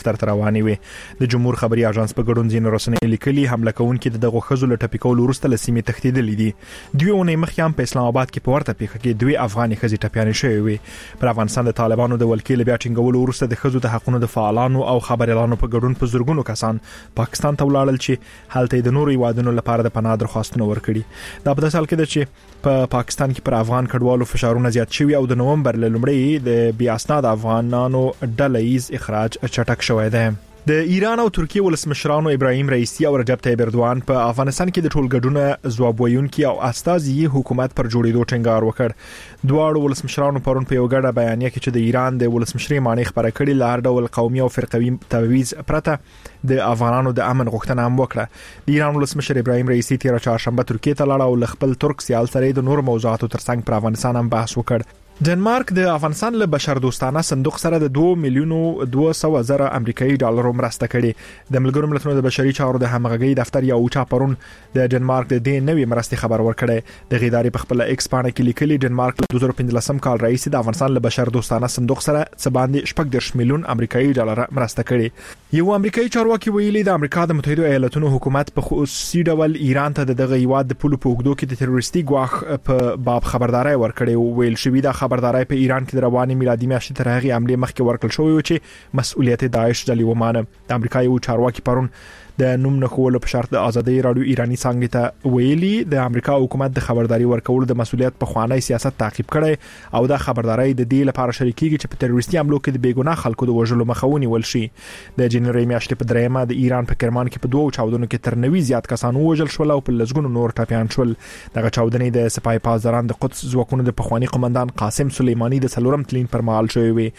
تر روانې وي. د جمهور خبري اژانس په ګډون ځینې رسنۍ لیکلي حمله کوونکي دغه خزو له ټپي کول وروسته له سیمې تښتېدلي دي. دوی اونۍ مخکې هم په اسلام آباد کې په ورته پیښه کې دوی افغاني ښځې ټپيانې شوې وي. پر افغانستان د طالبانو د ولکې له بیا ټینګولو وروسته د ښځو د حقوقو د فعالانو او خبريالانو په ګډون په زورګونو کسان پاکستان ته ولاړل چې هلته د نورو هیوادونو لپاره د پناه درخواستونه ورکړي. دا په داسې حال کې ده چې په پاکستان کې پر افغان کډوالو فشارونه زیات شوي او د نومبر له لومړۍ د بیا اسناد افغانانو ډله ییز اخراج چټک شوی دی. د ایران او ترکیه ولسمشرانو ابراهیم رئیسی او رجب طیب اردوغان په افغانستان کې د ټولګډونه ځواب ویونکي او استازي حکومت پر جوړېدو ټینګار وکړ. دواړو ولسمشرانو پرون په یو ګډه بیانیه کې چې د ایران د ولسمشري معنی خبره کړې لار ډول قومي او فرقوي تبعیض پرته د افغانانو د امن غوښتنه هم وکړه. د ایران ولسمشر ابراهیم رئیسی تیر چهارشنبه ترکیه ته لاړ او خپل ترک سیال سره د نور موضوعاتو ترڅنګ پر افغانستان هم بحث وکړ. ډنمارک د افغانستان له بشردوستانه صندوق سره د 2,200,000 امریکایي ډالرو مرسته کړې. د ملګرو ملتونو د بشري چارو د همغږي دفتر یو چا پرون د ډنمارک د دې نوې مرستې خبر ورکړی. د غیداري په خپل ایکس پاڼه کې لیکلي ډنمارک له 2015 کال رئیس د افغانستان له بشردوستانه صندوق سره څه باندې 14 میلیون امریکایي ډالر مرسته کړې. یو امریکایي چارواکي ویلي د امریکا د متحده ایالاتونو حکومت په خصوصي ډول ایران ته دغه هیواد د پولو په اوږدو کې د تروریستي ګواښ په باب خبرداري ورکړې. ویل شوې د خبرداري په ایران کې د رواني میلادي میاشتې تر هغه عملي مخکې ورکړل شوی و چې مسؤلیت داعش ډلې ومانه. د امریکا یو چارواکي پرون د نوم نخولو په شرط د ازادي رادیو ایرانی څنګه ته ویلي د امریکا حکومت د خبرداري ورکول د مسؤلیت په خوانی سیاست تعقیب کړي او د خبرداري د دې لپاره شریکيږي چې په تروریستي حملو کې د بیګناه خلکو د وژلو مخاوني ول شي. د جنوري میاشتې په دریمه د ایران په کرمان کې په دوه چاودنو کې تر 90 زیات کسان وژل شول او په لږونو نور ټپيان شول. دغه چاودنې د سپاه پاسداران د قدس ځواکونو د پخوانی قومندان قاسم سلیمانی د څلورم تلین پر مهال شوی وي.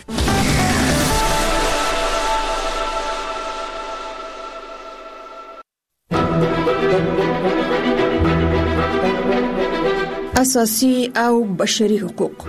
اساسي او بشري حقوق.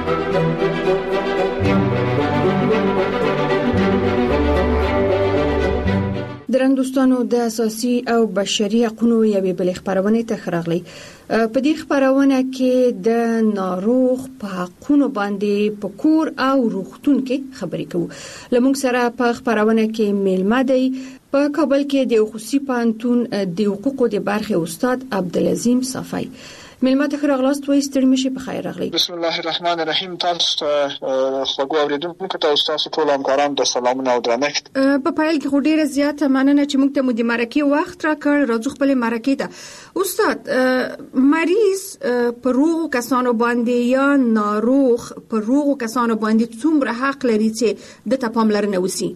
درنګستانو د اساسي او بشري حقوقو یوې بل خبرونه ته خراغلي. په دې خبرونه کې د ناروغ په حقوقو باندې په کور او روغتون کې خبرې کوو. لمونږ سره په خبرونه کې میلمه دی په کابل کې د خصوصي پانتون د حقوقو د برخه استاد عبدالعظیم صافی. ملما ته راغلاست وای ستړي مشي په خیر راغلی. بسم الله الرحمن الرحیم. تاسو خوږو اوریدونکو ته تاسو ټول همکارانو ته سلامونه او درنښت. په پایل کې ډیره زیاته مننه چې موږ ته مو د مرکه وخت راکړ. راځو خپل مرکه ته. استاد مریض په روغ کسانو باندې یا ناروغ په روغ کسانو باندې څومره حق لري چې د پاملرنه وسی؟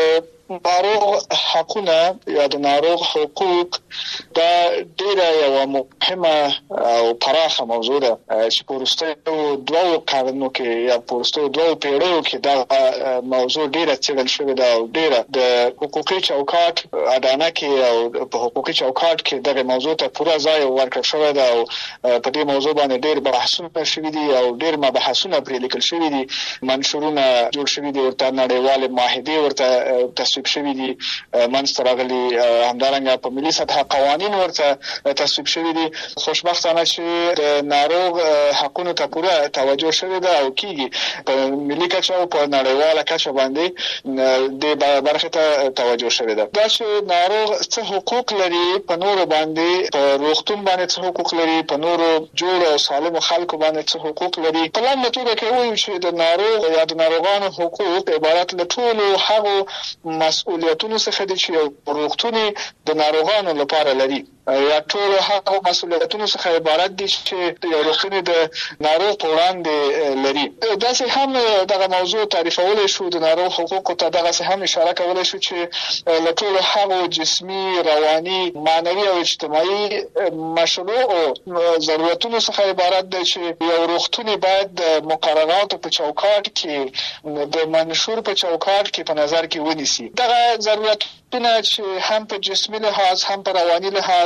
ناروغ حقونه یا د ناروغ حقوق دا ډیره یو مهمه او پراخه موضوع ده چې په وروستیو دوه قانونو کې یا په وروستیو دوه پیړیو کې دا موضوع ډیره څېړل شوې ده او ډیره د حقوقي چوکاټ اډانه کې او په حقوقي چوکاټ کې دغه موضوع ته پوره ځای ورکړل شوی ده او په دې موضوع باندې ډیر بحثونه شوي دي او ډیر مباحثونه پرې لیکل شوي دي. منشورونه جوړ شوي دي ورته نړیوال معاهده ورته تصویب شوي دي. منځته راغلي همدارنګه په ملي سطح قوانين ورته تصویب شوي دي. خوشبختانه چې د ناروغ حقوقو ته پوره توجه شوی ده او کیږي په ملي کچه او په نړیواله کچه باندې د برخه ته توجه شوی ده. دا چې ناروغ څه حقوق لري په نور باندې په روغتون باندې څه حقوق لري په نور جوړ او سالم خلکو باندې څه حقوق لري. په لامل توګه کې وایي چې د ناروغ یا د ناروغانو حقوق عبارت له ټولو هغه مسؤلیتونو څخه دي چې روغتون د ناروغانو لپاره لري یا ټول هغه مسؤلیتونو څخه عبارت دي چې یو روغتون د ناروغ په وړاندې لري. دا څه هم دغه موضوع تعریفول شو د ناروغ حقوقو ته دغه څه هم اشاره کول شو چې له ټول هغه جسمي رواني معنوي او اجتماعي مشروع ضرورتونو څخه عبارت دی چې یو روغتون باید د مقرراتو په چوکاټ کې د منشور په چوکاټ کې په نظر کې ونیسي. دغه ضرورتونه چې هم په جسمي لحاظ هم په رواني لحاظ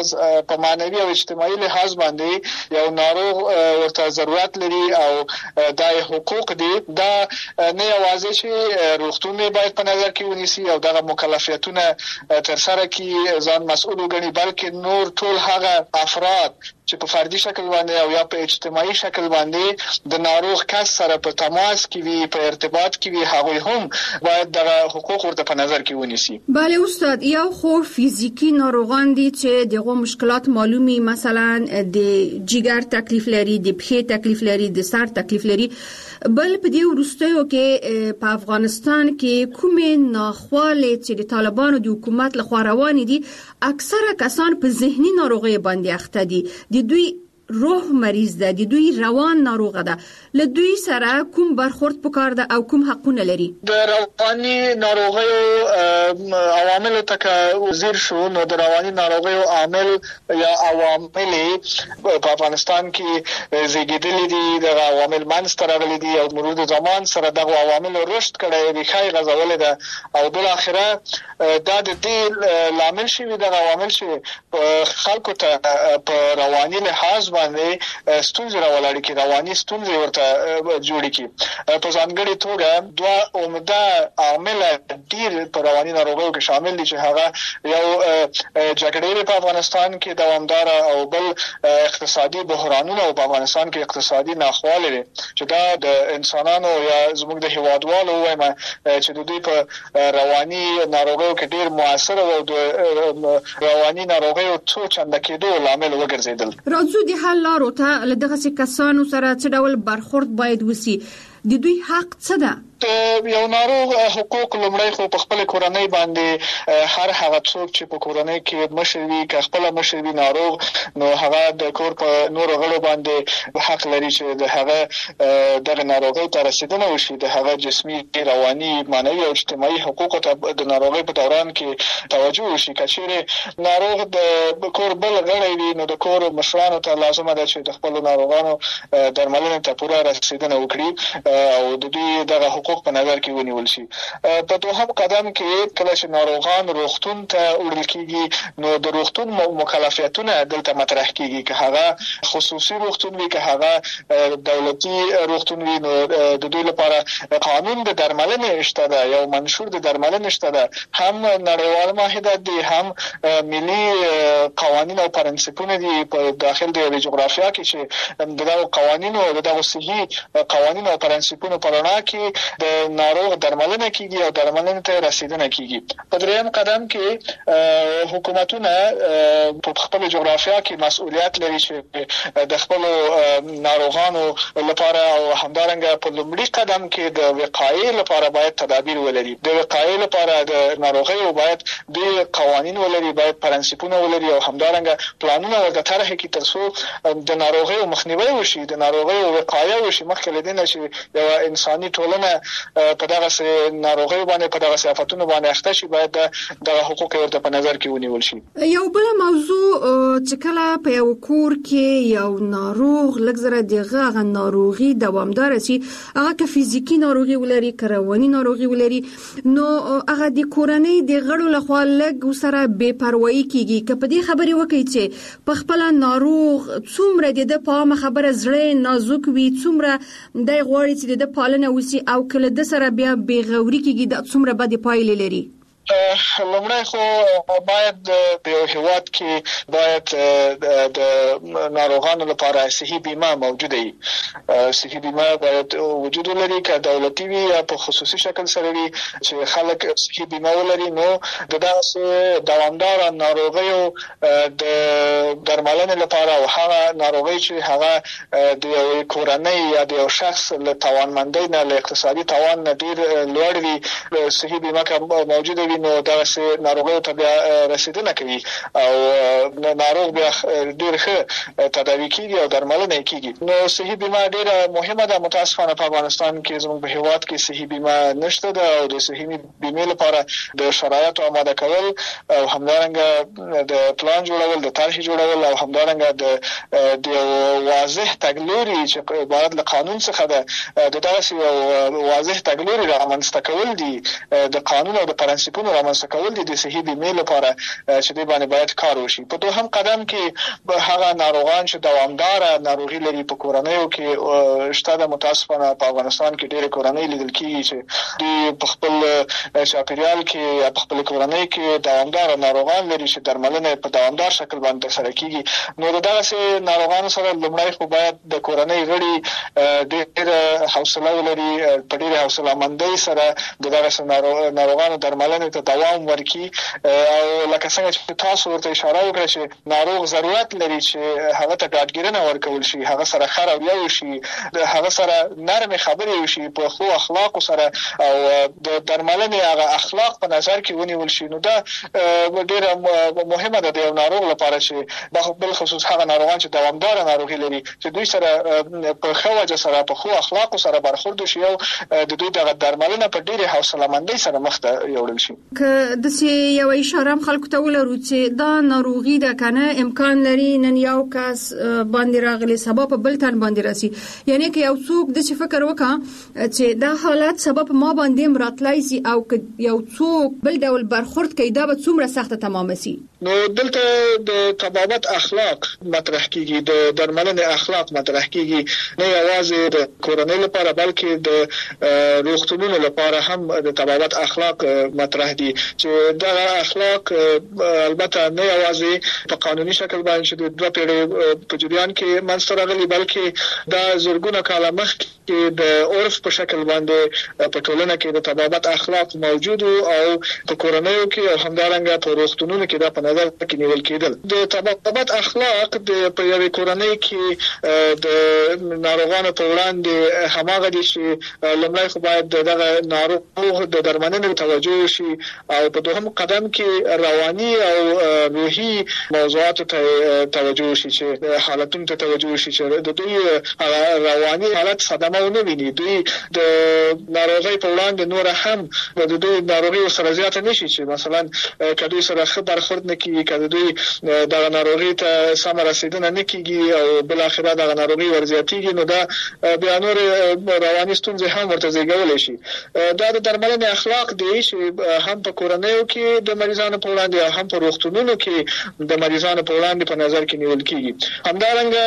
لحاظ په معنوي او اجتماعي لحاظ باندې یو ناروغ ورته ضرورت لري او د حقوق دي دا نه یوازې چې روغتون باید په نظر کې ونیسي او دغه مکلفیتونه تر سره کې ځان مسؤل وګڼي بلکې نور ټول هغه افراد چې په فردي شکل باندې او یا په اجتماعي شکل باندې د ناروغ کس سره په تماس کې وي په ارتباط کې وي هغوی هم باید دغه حقوق ورته په نظر کې ونیسي. بله استاد یو خو فیزیکی ناروغان دي چې دغه مشکلات معلومي مثلا د جګر تکلیف لري د پښې تکلیف لري د سر تکلیف لري بل په دې وروستیو کې په افغانستان کې کومې ناخوالې چې د طالبانو د حکومت لخوا روان دي اکثره کسان په ذهني ناروغي باندې اخته دي د دوی روح مریض ده د دوی روان ناروغه ده له دوی سره کوم برخورد پکار ده او کوم حقونه لري د رواني ناروغیو عوامل ته وزیر شو نو د رواني ناروغیو عامل یا عوامل په افغانستان کې زیږیدلي دي د عوامل منځته راغلي دي او مرور د زمان سره دغه عوامل رشد کړي دي خای غزولې ده او بل اخره دا د دې لامل شوی د عوامل چې خلکو ته په رواني لحاظ باندې ستونزې راولړي کې رواني ستونزې ورته جوړي کې په ځانګړي توګه دوه عمده عامل ډیر په رواني ناروغیو کې شامل دي چې هغه یو جګړې په افغانستان کې دوامدار او بل اقتصادي بحرانونه په افغانستان کې اقتصادي ناخواله دي چې دا د انسانانو یا زموږ د هیوادوالو وایم چې د دوی په رواني ناروغیو کې ډیر موثر او د رواني ناروغیو څو چنده کېدو لامل وګرځیدل. راځو د حل لارو ته له دغه کسانو سره څه ډول برخورد باید وسی د دوی حق څه ده؟ یو ناروغ حقوق لمړی خو په خپل کورنۍ باندې هر هغه څوک چې په کورنۍ کې مشر وي که خپل مشر وي ناروغ نو هغه د کور په نور غړو باندې حق لري چې د هغه دغه ناروغي ته رسیدنه وشي د هغه جسمي رواني معنوي او اجتماعي حقوق ته د ناروغي په دوران کې توجه وشي کچېره ناروغ د کور بل غړی وي نو د کور مشرانو ته لازمه ده چې د خپل ناروغانو درملنه ته پوره رسیدنه وکړي او د دوی دغه حقوق په نظر کې ونیول شي. په دوهم قدم کې کله چې ناروغان روغتون ته وړل کیږي نو د روغتون مکلفیتونه دلته مطرح کیږي که هغه خصوصي روغتون وي که هغه دولتي روغتون وي نو د دوی لپاره قانون د درملنې شته ده یو منشور د درملنې شته ده هم نړیوال معاهدات دي هم ملي قوانین او پرنسپونه دي په داخل د جغرافیا کې چې دغه قوانین او دغه صحي قوانین او پرنسپونه په رڼا کې د ناروغ درملنه کیږي او درملنه ته رسیدنه کیږي. په دریم قدم کې حکومتونه په خپل جغرافیا کې مسؤلیت لري چې د خپل ناروغانو لپاره او همدارنګه په لومړي قدم کې د وقایې لپاره باید تدابیر ولري. د وقایې لپاره د ناروغیو باید د قوانین ولري باید پرنسپونه ولري او همدارنګه پلانونه ورته طرح کړي ترڅو د ناروغیو مخنیوي وشي د ناروغیو وقایه وشي مخکې لدینه چې یو انساني ټولنه په دغه ناروغي باندې په دغه صفاتونو باندې اخته شي باید د حقوق ورته په نظر کې ونیول شي. یو بل موضوع چې کله په یو کور کې یو ناروغ لږ دغه ناروغي دوامدار شي هغه که فزیکی ناروغي ولري که رواني ناروغي ولري نو هغه د کورنۍ د غړو لخوا لږ سره بې پروايي کیږي که په دې خبرې وکړي چې په خپل ناروغ څومره د پامه خبره زړه نازک وي څومره د غوړي چې د پالنه وسی او کله د سره بیا بیغوري کېږي د څومره بد پایلې لري. لومړی خو باید په یو هیواد کې باید د ناروغانو لپاره صحي بیمه موجوده وي. صحي بیمه باید وجود ولري که دولتي وي یا په خصوصي شکل سره وي چې خلک صحي بیمه ولري نو د داسې دوامدار ناروغیو د درملنې لپاره او هغه ناروغي چې هغه د یو کورنۍ یا د یو شخص له توانمندۍ نه له اقتصادي توان نه ډیر لوړ وي صحي بیمه که موجوده وي نو دغه ناروغیو ته بیا رسیدنه کوي او ناروغ بیا ډیر ښه تداوی کیږي او درملنه کیږي. نو صحي بیمه ډیره مهمه ده. متاسفانه په افغانستان کې زموږ په هیواد کې صحي بیمه نشته ده او د صحي بیمې لپاره د شرایطو آماده کول او همدارنګه د پلان جوړول د طرح جوړول او همدارنګه د واضح تګلوري چې عبارت له قانون څخه ده د داسې واضح تګلوري رامنځته کول دي د قانون او د پرنسپونو فرصتونو رامنځته کول د صحي بیمې لپاره چې د باندې باید کار وشي. په دوهم قدم کې هغه ناروغان چې دوامدار ناروغي لري په کورنیو کې شته د متاسفانه په افغانستان کې ډېر کورنۍ لیدل کیږي چې د خپل شاپیریال کې په خپل کورنۍ کې دوامدار ناروغان لري چې درملنه په دوامدار شکل باندې سره کیږي. نو دغه ناروغانو سره لومړی خو باید د کورنۍ غړي ډېر حوصله ولري، په ډېر حوصله مندۍ سره دغه ناروغانو درملنه ته دوام ورکړي. او لکه څنګه چې تاسو ورته اشاره وکړه چې ناروغ ضرورت لري چې هغه ته ډاډګیرنه ورکول شي، هغه سره ښه رویه وشي، هغه سره نرمې خبرې وشي په ښو اخلاقو سره، او د درملنې هغه اخلاق په نظر کې ونیول شي. نو دا ډېره مهمه ده د یو ناروغ لپاره چې بل خصوص هغه ناروغان چې دوامداره ناروغي لري چې دوی سره په ښه وجه سره په ښو اخلاقو سره برخورد وشي او د دوی دغه درملنه په ډېرې حوصله مندۍ سره مخ ته یوړل شي. که د یو اشاره هم خلکو ته ولرو چې دا ناروغي ده کنه امکان لري نن یو کس باندې راغلی سبب بل تن باندې راسي، یعنی که یو څوک د فکر وکړي چې دا حالت سبب ما باندې مراتلای سي او که یو څوک بل ډول برخورد کوي دا به څومره سخته تمام سي. نو دلته د طبابت اخلاق مطرح کیږي، د درملنې اخلاق مطرح کیږي، نه یوازې د کورنۍ لپاره بلکې د روغتونونو لپاره هم د طبابت اخلاق مطرح دي چې دا اخلاق البته نه یوازې په قانوني شکل باندې د دوه پیړیو په جریان کې منځته راغلي، بلکې دا زرګونه کاله مخکې د عرف په شکل باندې په ټولنه کې د طبابت اخلاق موجود او په کورنیو کې او همدارنګه په روغتونونو کې دا په نظر کې نیول کېدل. د طبابت اخلاق په یوې کورنۍ کې د ناروغانو په وړاندې هماغه دي چې لومړی خو باید دغه ناروغ د درملنې توجه شي او په دوهم قدم کې رواني او روحي موضوعاتو ته توجه شي، چې حالتونو ته توجه شي چې د دوی رواني حالت صدمه ونه ویني، دوی د ناروغۍ په وړاندې نور هم د دوی ناروغي سره زیاته نشي چې مثلا کله سره خبر خورد نه کیږي، کله دوی د ناروغي ته سم رسیدنه نه کیږي او بل اخره د ناروغي ورزياتيږي، نو دا بیا نور رواني ستونزې هم ورته زیږولای شي. دا د درملنې اخلاق دی چې هم په کورنیو کې د مریضانو په وړاندې او هم په روغتونونو کې د مریضانو په وړاندې په نظر کې نیول کیږي. همدارنګه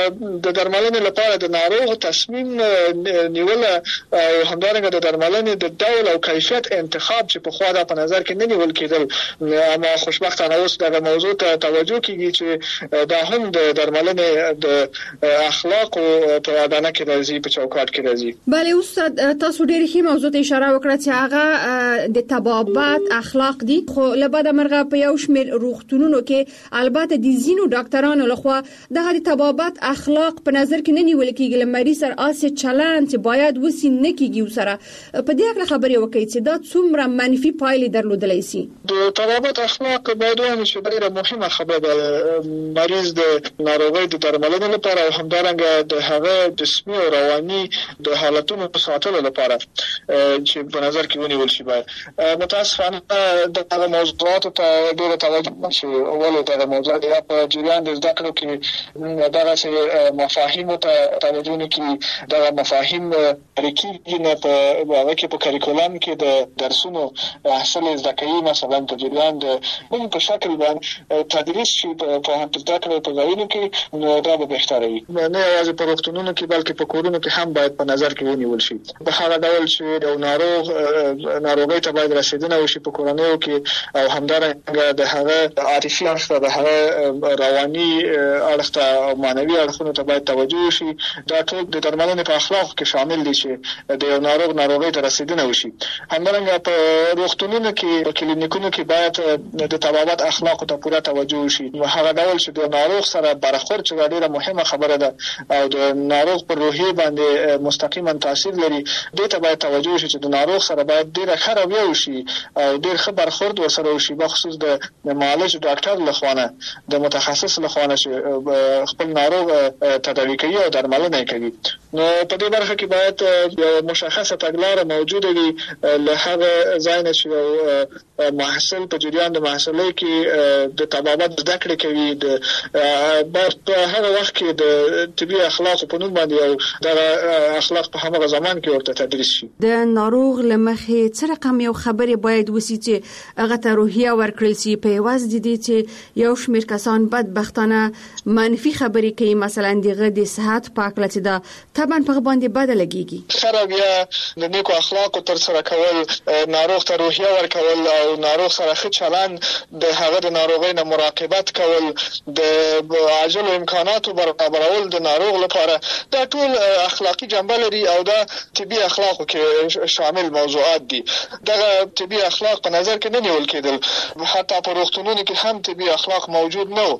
د درملنې لپاره د ناروغ تصمیم نیول او همدارنګه د درملنې د ډول او کیفیت انتخاب چې په خوا دا په نظر کې نه نیول کېدل، اما خوشبختانه اوس دغه موضوع ته توجه کیږي چې دا هم د درملنې د اخلاق او په اډانه کې راځي، په چوکاټ کې راځي. بله استاد، تاسو ډېر ښه موضوع ته اشاره وکړه چې هغه د طبابت اخلاق دي، خو لباده مرغه په یو شمېر روغتونونو کې البته د زینو ډاکټرانو لخوا دغه د طبابت اخلاق په نظر کې نه نیول کېږي، لمریض سره اسې چلند چې باید وسی نه کیږي سره په دې اړه خبرې وکړي چې دا څومره منفي پایلې درلودلی شي. د طبابت اخلاق باید وایي چې ډېره مهمه خبره ده مریض د ناروغۍ د درملنې لپاره او همدارنګه د هغه جسمي او رواني د حالتونو په ساتلو لپاره چې په نظر کې ونیول شي. باید متاسفانه دغه موضوعاتو ته ډېره توجه نشي، ولې دغه موضوعات په جریان د زده کړو کې دغه مفاهیمو ته توجه نه کوي، دغه مفاهیم کېږي نه په هغه کې په کریکولم کې د درسونو حاصل زده کوي، مثلا په جریان د کوم په شکل باندې تدریس شي په هم زده کړو په ځایونو کې، نو دا به بهتره وي. نه یوازې په روغتونونو کې بلکې په کورونو کې هم باید په نظر کې ونیول شي په هغه ډول چې یو ناروغۍ ته باید رسیدنه وشي په کورنیو کې او همدارنګه د هغه عاطفي اړخ ته، د هغه رواني اړخ ته او معنوي اړخونو ته باید توجه وشي. دا ټول د درملنې په اخلاقو کې شامل دي چې د یو ناروغۍ ته رسیدنه وشي. همدارنګه په روغتونونو کې په کلینیکونو کې باید د طبابت اخلاقو ته پوره توجه وشي. هغه ډول چې د ناروغ سره برخورد چې ډېره مهمه خبره ده او د ناروغ پر روحي باندې مستقیما تاثیر لري، دې ته باید توجه وشي چې د ناروغ سره باید ډېره ښه رویه وشي او ډېر ښه برخورد ورسره وشي، بخصوص د معالج ډاکټر لخوا، د متخصص لخوا چې خپل ناروغ تداوي کوي او درملنه کوي. نو په دې برخه کې باید یو مشخصه تګلاره موجوده وي له هغه ځای نه چې محصل په جریان د محصلۍ کې د طبابت زده کړې کوي د په هغه وخت کې د طبي اخلاق په نوم باندې او د اخلاق په هغه زمان کې ورته تدریس شي. د ناروغ لمخې څه رقم یو خبرې باید وسی چې هغه ته روحیه ورکړل شي په واز دي چې یو شمېر کسان بدبختانه منفي خبرې کوي مثلا دغه د صحت پاکله چې دا طبعا په باندې بد لګيږي. سره بیا د نیکو اخلاقو تر سره کول، ناروغ ته روحیه ورکول او ناروغ سره ښه چلند، د هغه د ناروغۍ نه مراقبت کول، د عاجل امکاناتو برابرول د ناروغ لپاره، دا ټول اخلاقی جنبه لري او دا طبي اخلاقو کې شامل موضوعات دي. دغه طبي اخلاق په نظر کې نه نیول کېدل، حتی په روغتونونو کې هم طبي اخلاق موجود نه و.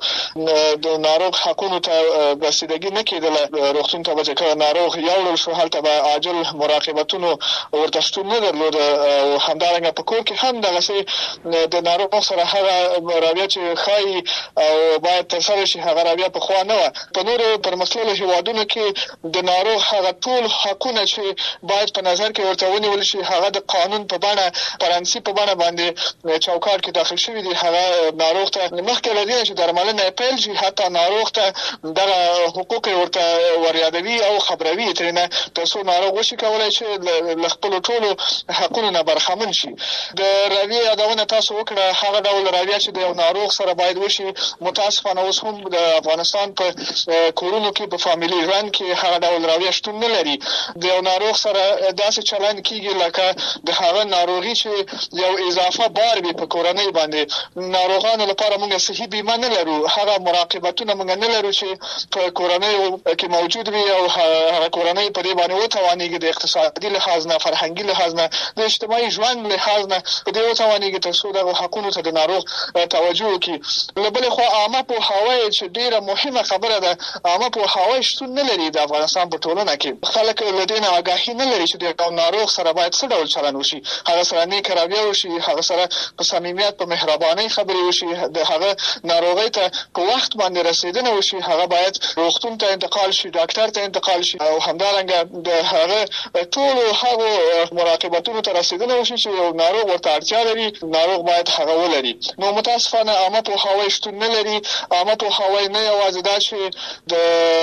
د ناروغ حقونو ته رسیدګي نه کېدله. روغتون ته چې ناروغ یوړل شو هلته به عاجل مراقبتونو ورته شتون نه درلود او همدارنګه په کور کې هم دغه د ناروغ سره هغه رویه چې خای او باید ترسره شي هغه رویه په خوا نه و. په نورو پرمختللو هیوادونو کې د ناروغ هغه ټول حقونه چې باید په نظر کې ورته ونیول شي هغه د قانون په بڼه پرنسي په بڼه باندې چوکاټ کې داخل شوی دی. هغه ناروغ ته مخکې لدی چې درملنه پیل شي حتی ناروغ ته دغه حقوق ورته وریادوي او خبروي ترنه ترڅو ناروغ وشي کولای شي ل خپل ټولو حقونو نه برخمن شي. د رویه یادونه تاسو وکړه، هغه ډول رویه چې د یو ناروغ سره باید وشي متاسفانه اوس هم د افغانستان په کورونو کې په فامیلی ژوند کې هغه ډول رویه شتون نه لري. د یو ناروغ سره داسې چلند کیږي لکه د هغه ناروغي چې یو اضافه بار وي په کورنۍ باندې. ناروغانو لپاره موږ صحي بیمه نه لرو، هغه مراقبتونه موږ نه لرو چې په کورنۍ کې موجود وي او هغه کورنۍ په دې باندې وتوانېږي د اقتصادي لحاظ نه، فرهنګي لحاظ نه، د اجتماعي ژوند لحاظ نه په دې وتوانېږي ترڅو دغه حقونو ته د ناروغ توجه وکړي. له بلې خوا عامه پوهاوی چې ډیره مهمه خبره ده، عامه پوهاوی شتون نه لري د افغانستان په ټولنه کې. خلک له دې نه آګاهي نه لري چې د ناروغ سره باید څه ډول چلند وشي، هغه سره نیک رویه وشي، هغه سره په صمیمیت په مهربانۍ خبرې وشي، د هغه ناروغۍ ته په وخت باندې رسیدنه وشي، هغه باید روغتون ته انتقال شي، ډاکټر ته انتقال شي او همدارنګه د هغه ټولو هغو مراقبتونو ته رسیدنه وشي چې یو ناروغ ورته اړتیا لري، ناروغ باید هغه ولري. نو متاسفانه عامه پوهاوی شتون نه لري. عامه پوهاوی نه یوازې دا چې د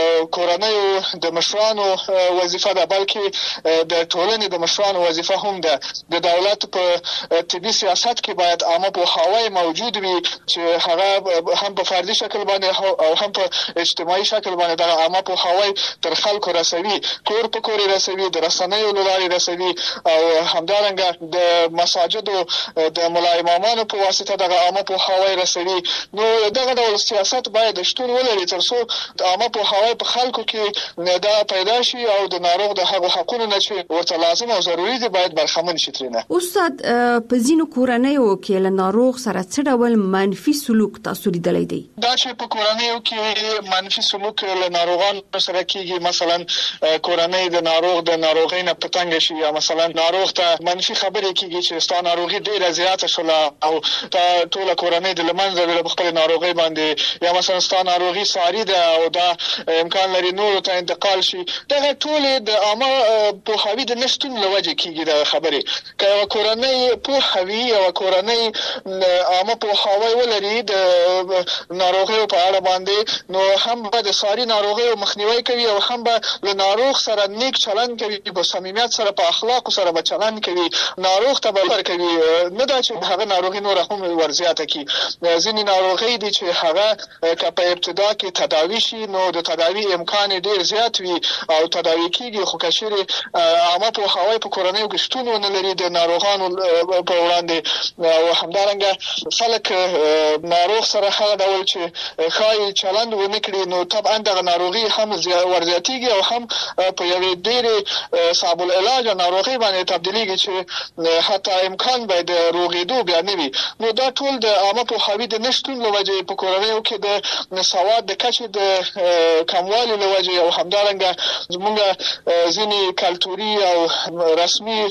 کورنیو د مشرانو وظیفه ده بلکې د ټولنې د مشرانو وظیفه هم ده. د دولت په طبي سیاست کې باید عامه پوهاوی موجود وي چې هغه هم په فردي شکل باندې او هم په اجتماعي شکل باندې د عامه پوهاوی تر خلکو رسوي، کور په کور رسوي، د رسنیو له لارې رسوي او همدارنګه د مساجدو د ملا امامانو په واسطه د عامه پوهاوی رسوي. نو دغه ډول سیاست باید شتون ولري ترڅو د عامه پوهاوی په خلکو کې دا پیدا شي او د ناروغ د هغو حقونو نه چې ورته لازم او ضروري دي باید برخمن شي ترنه. استاد په ځینو کورنیو کې له ناروغ سره څه ډول منفي سلوک تاسو لیدلی دی؟ دا چې په کورنیو کې منفي سلوک له ناروغانو سره کیږي، مثلا کورنۍ د ناروغ د ناروغۍ نه پتنګ شي یا مثلا ناروغ ته منفي خبرې کیږي چې ستا ناروغي ډیره زیاته شوله او تا ټول کورنۍ د لمنځه ویل په خپل ناروغۍ باندې، یا مثلا ستا ناروغي ساری ده او دا امکان لري نور ته انتقال شي. دغه ټول د عامه پوهاوی د نشټون لوجه کیږي د خبرې. که کورنۍ پوهاوی او کورنۍ عامه پوهاوی ولري د ناروغیو په اړه باندې، نو هم به د ساری ناروغیو مخنیوي کوي او هم به له ناروغ سره نیک چلند کوي، په صمیمیت سره په اخلاق سره به چلند کوي، ناروغ ته به کوي، نه دا چې هغه ناروغي نور هم ورزیاته کی. ځینې ناروغي دي چې هغه که په ابتدا کې تداوی شي نو د تداوی امکان ډیر زیات وي او تداوی کیږي، خو که چیرې عامه پوهاوی په کورنیو کې شتون ونه لري د ناروغانو په وړاندې او همدارنګه خلک ناروغ سره هغه ډول چې ښایي چلند ونه کړي نو طبعا دغه ناروغي هم ورزیاتیږي او هم په یوې ډېرې صعب العلاج ناروغي باندې تبدیلیږي چې حتی امکان به د روغېدو بیا نه وي. نو دا ټول د عامه پوهاوي د نشتون له وجې په کورنیو کې د سواد د کچې د کموالي له وجې او همدارنګه زموږ ځینې کلتوري او رسمي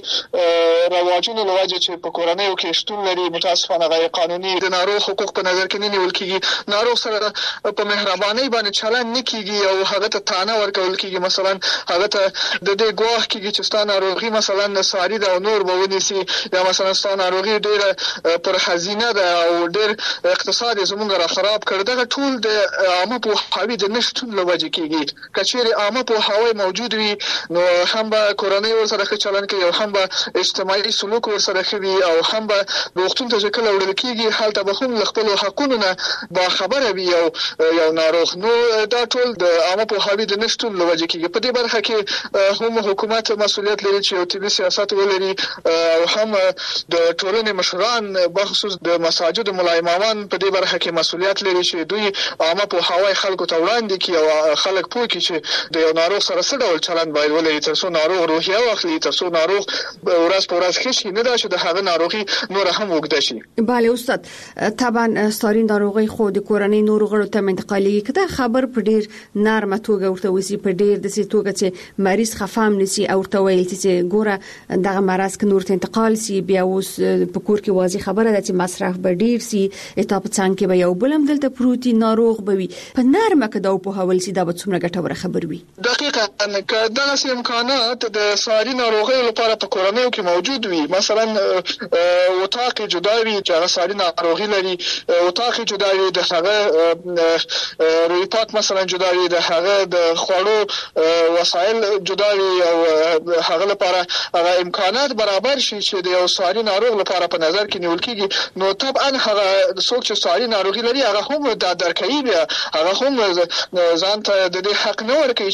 رواجونو له وجې چې په کورنیو کې شتون لري متاسفانه غیر قانوني د ناروغ حقوق په نظر کې نه نیول کېږي. ناروغ سره په مهربانۍ باندې چلند نه کېږي او هغه ته تانه ورکول کېږي. مثلا هغه ته د دې ګواښ کېږي چې ستاسو ناروغي مثلا ساري ده او نور به ونیسي یا مثلا ستاسو ناروغي ډیره پر خزینه ده او ډیر اقتصاد زموږ را خراب کړ. دا ټول د عامه پوهاوی د نشټون له وجې کېږي. کچېرې عامه پوهاوی موجود وي نو هم به کورنۍ ورسره ښه چلند کوي او هم به اجتماعي سلوک ورسره ښه وي او هم به روغتون ته چې کله وړل کېږي هلته به هم له خپلو حقونو نه باخبره وي یو ناروغ. نو دا ټول د عامه پوهاوی د نشټون له وجې کېږي. په دې برخه کې هم حکومت مسؤلیت لري چې یو طبي سیاست ولري او هم د ټولنې مشران بخصوص د مساجد ملا امامان په دې برخه کې مسؤلیت لري چې دوی عامه پوهاوی خلکو ته وړاندې کړي او خلک پوه کړي چې د یو ناروغ سره څه ډول چلند باید ولري ترڅو ناروغ روحیه واخلي، ترڅو ناروغ ورځ په ورځ ښه شي، نه دا چې د هغه ناروغي نور هم اوږده شي. بله استاد، طبعا ساري ناروغي خو د کورنۍ نورو غړو ته منتقالي کده خبر په ډیر نرمه توګه ورته وسی، په ډیر د سې توګه چې مریض خفام نسی او ورته ویل چې ګوره دغه مرز ک نور ته انتقال سی، بیا اوس په کور کې واضح خبره ده چې مصرف به ډیر سی، اته په څنګه به یو بلم دلته پروتي ناروغ بوي په نرمه کې دا په حواله سي دا به څومره ګټوره خبر وي. دقیقاً که دغه امکانات د ساري ناروغیو لپاره په کورنیو کې موجود وي، مثلا وطاق جدا وي چې هغه ساري ناروغي لري، وطاق جدا وي د هغه روی پاک مثلا جدا وي، د هغه د خوړو وسایل جدا وي او هغه لپاره هغه امکانات برابر شي چې د یو ساري ناروغ لپاره په نظر کې نیول کیږي، نو طبعا هغه څوک چې ساري ناروغي لري هغه هم د درکې بیا هغه هم ځان ته د دې حق نه ورکوي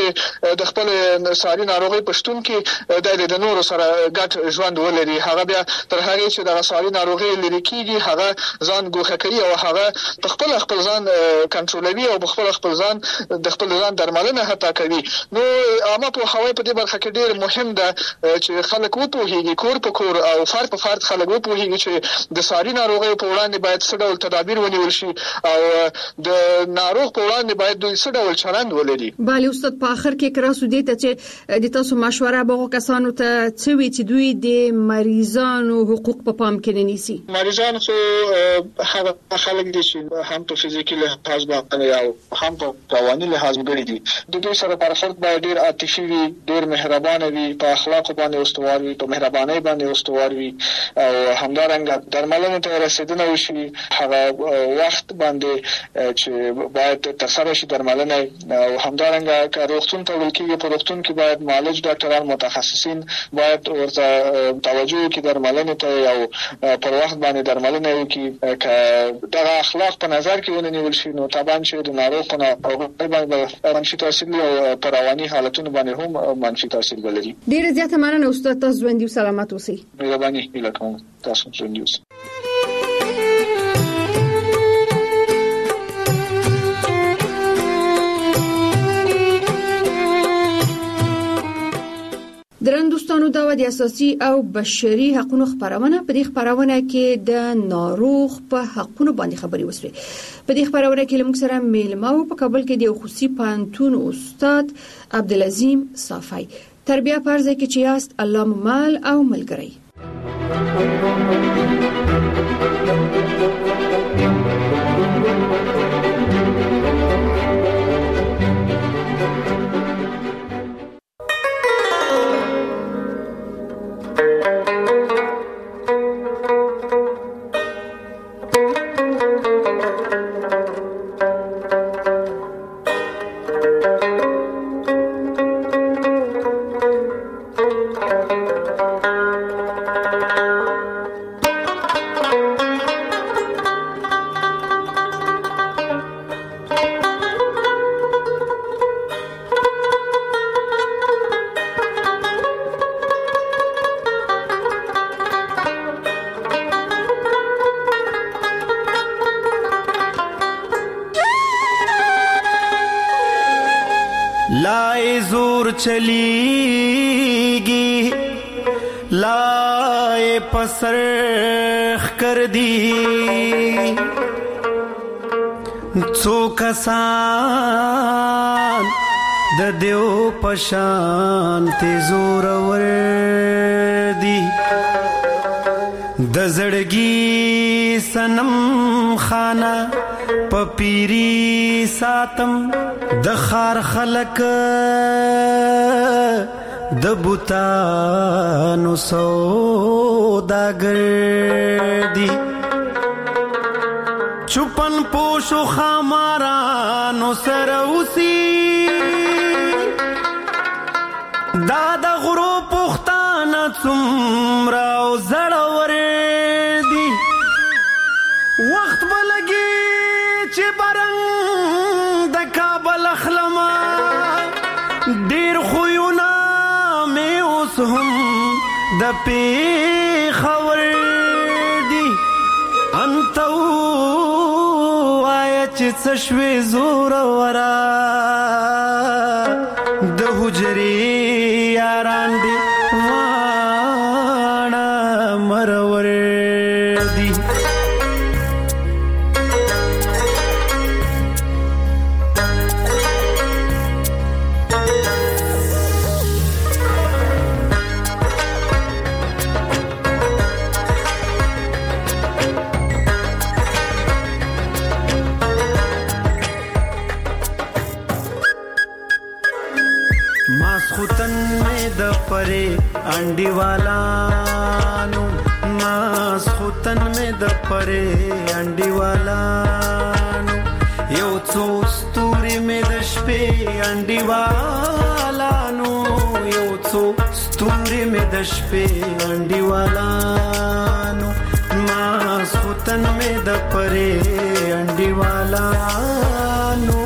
د خپل ساري ناروغي پښتون کې د نورو سره ګډ ژوند ولري. هغه بیا تر هغه چې د ساري ناروغي لري کیږي هغه ځان ګوښه کوي او هغه خپل ځان کنټرولوي او خپل ځان د خپل ځان درملنه حتی کوي. نو عامه پوهاوی په دې برخه کې ډیر مهم ده چې خلک وپوهیږي، کور په کور او فرد په فرد خلک وپوهیږي چې د ساري ناروغي په وړاندې باید څه ډول تدابیر ونیول شي او د ناروغ په وړاندې باید دوی څه ډول چلند ولري. بله استاد، په اخر کې کراسو دي ته چې د تاسو مشوره به کسانو ته څه وی چې دوی د مریضانو حقوق په پام کې نیسي. مریضان خو هغه خلک دي چې هم په فزیکي لحاظ باندې او هم په رواني لحاظ غړي دي، د دوی سره برخورد باید ډیر عاطفي وي، ډیر مهربان وي، په اخلاق باندې استوار وي، په مهرباني باندې استوار وي او همدارنګه درملنه ته رسیدنه وشي هغه وخت باندې چې باید ترسره شي درملنه او همدارنګه روغتون ته ولکې په روغتون کې باید معالج ډاکټران متخصصین باید ورته توجه وکړي درملنه ته او پر وخت باندې درملنه وکړي. که دغه اخلاق په نظر کې ونیول شي نو طبعا چې د ناروغ په باندې منفي تاثیر او پر رواني حالتونو باندې هم منفي تاثیر ولري. ډیره زیاته مننه استاد، تاسو ژوندۍ او سلامت اوسئ. مهرباني وکړئ، تاسو ژوندۍ اوسئ. درن دوستانو، دا د اساسي او بشري حقوقو خبرونه په دې خبرونه کې د ناروغ په حقوقو باندې خبري وسوي. په دې خبرونه کې لمک سره میلمه او په کابل کې د خصوصي پانتون استاد عبدالعظیم صافی تربیه پرځه کې چې یاست الله مال او ملګری. لائے زور چلیگی لائے پسرخ کر دی څو کسان د دیو پشان ته زور ور دی د زړګي سنم خانه پپیری ساتم د خار خلق د بوتانو سوداګر دی چوپن پوشو خامارانو سره اوسي دا د غرو پختانه څومره او زړور دي وخت بلګي چې برنګ د کابل اخلما ډیر خوونه مې اوس هم د پیښور دي انتو آیا چې څه شوې زور ورا د حجرې یاران دي واړه مرور دي پرے انڈی والانو ماس خوتن میں د پرے انڈی والانو یو څو ستوري میں د شپې انڈی والانو یو څو ستوري میں د شپې انڈی والانو ماس خوتن میں د پرے انڈی والانو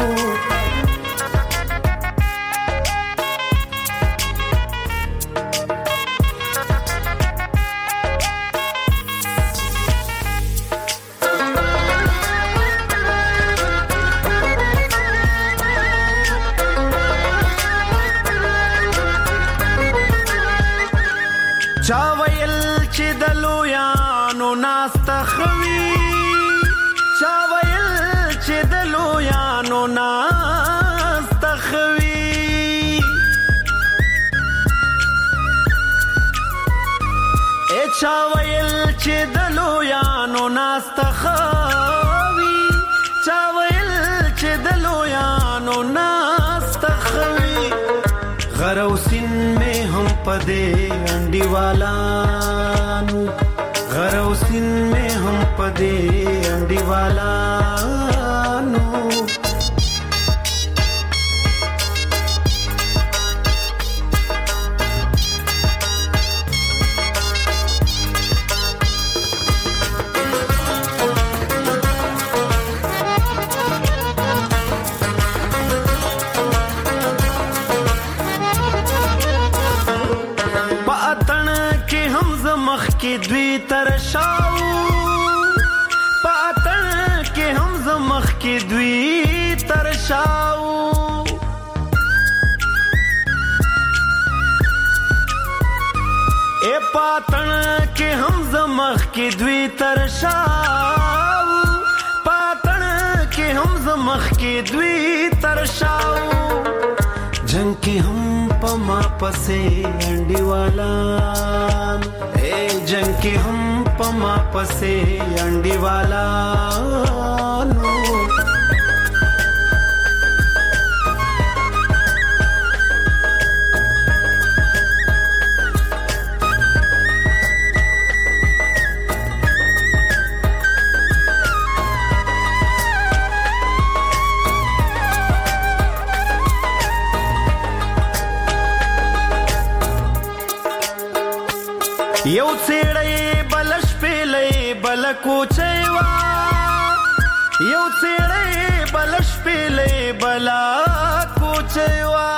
چاویل چې دلو یانو ناستخوي چاویل چې دلو یانو ناستخوي اے چاویل چې دلو یانو ناستخوي چاویل چې دلو یانو ناستخوي غروسین میں ہم پدے انڈی والانو غروسین میں ہم پدے انڈی والانو کی دوی ترشاو پاتن کې هم زمخ کې دوی ترشاو اے پاتن کې هم زمخ کې دوی ترشاو پاتن کې هم زمخ کې دوی ترشاو جنگ کې هم پما پسې انډي والا جنگ کی ہم پما پسے انڈی والا نو یو څېړې بلش پیلې بل کوچېوا یو څېړې بلش پیلې بل کوچېوا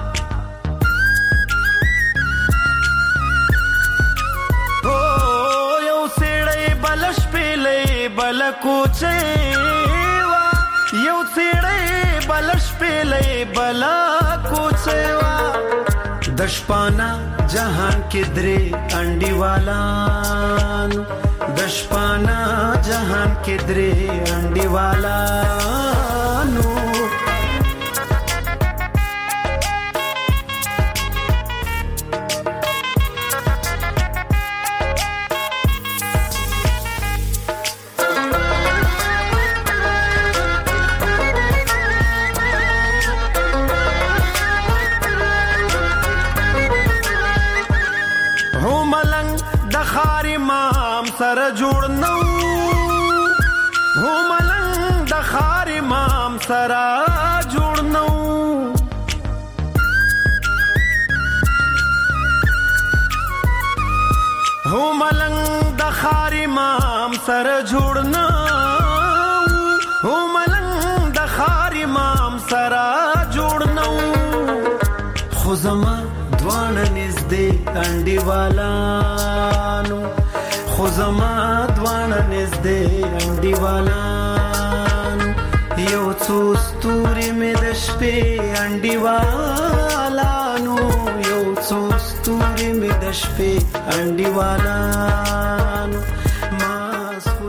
او یو څېړې بلش پیلې بل کوچېوا یو څېړې بلش پیلې بل کوچېوا دشپانا جہان کے درے انڈی والانو دشپانا جہان کے درے انڈی والانو سره جوړ نو هو ملنګ د خار امام سره جوړ نو هو ملنګ د خار امام سره جوړ نو هو ملنګ د خار امام سره جوړ نو خو زما دوان نزدې انډیوالانو خو زما دوان نزدې انډیوالانو یو څو ستوري مې د شپې انډیوالانو یو څو ستوري مې د شپې انډیوالانو